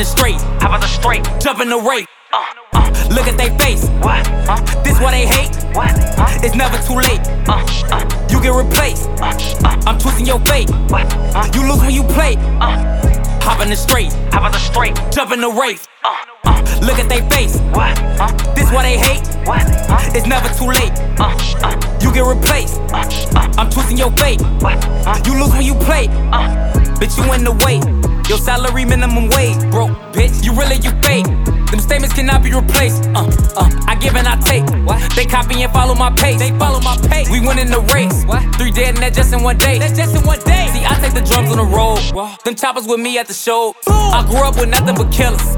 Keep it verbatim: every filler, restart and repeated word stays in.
the straight, hop on the straight, jump in the race. uh, uh, Look at they face. what, uh, This why they hate. what, uh, It's never too late. uh, uh, You get replaced. uh, uh, I'm twisting your fate. what, uh, You lose when you play. uh, Hop in the straight, hop on the straight, jump in the race. uh, uh, Look at they face. what, uh, This why they hate. what, uh, It's never too late. uh, uh, You get replaced. uh, uh, I'm twisting your fate. what, uh, You lose when you play. uh, Bitch, you in the way. Your salary minimum wage, bro. Bitch, you really you fake. Them statements cannot be replaced. Uh, uh, I give and I take. What? They copy and follow my pace. They follow my pace. We win in the race. What? Three dead and that just in one day. That's just in one day. See, I take the drums on the road. Them choppers with me at the show. I grew up with nothing but killers.